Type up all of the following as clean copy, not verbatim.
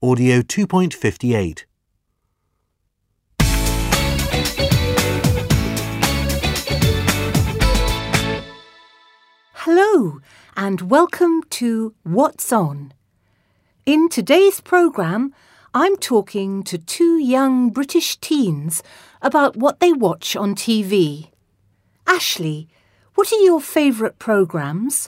Audio 2.58. Hello and welcome to What's On. In today's programme, I'm talking to two young British teens about what they watch on TV. Ashley, what are your favourite programmes?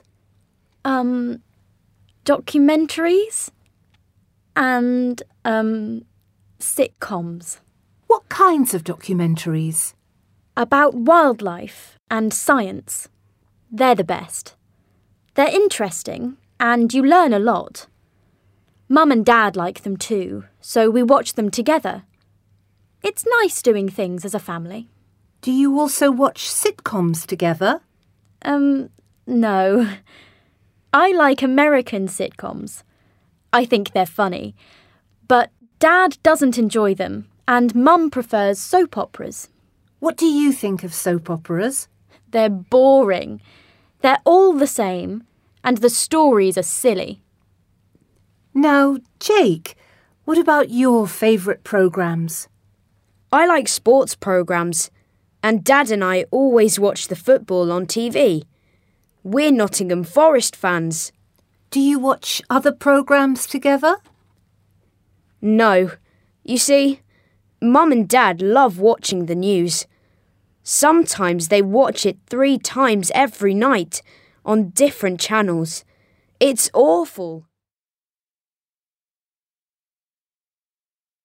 Documentaries and sitcoms. What kinds of documentaries? About wildlife and science. They're the best. They're interesting and you learn a lot. Mum and Dad like them too, so we watch them together. It's nice doing things as a family. Do you also watch sitcoms together? No. I like American sitcoms. I think they're funny. But Dad doesn't enjoy them, and Mum prefers soap operas. What do you think of soap operas? They're boring. They're all the same, and the stories are silly. Now, Jake, what about your favourite programmes? I like sports programmes, and Dad and I always watch the football on TV. We're Nottingham Forest fans. Do you watch other programmes together? No. You see, Mum and Dad love watching the news. Sometimes they watch it 3 times every night on different channels. It's awful.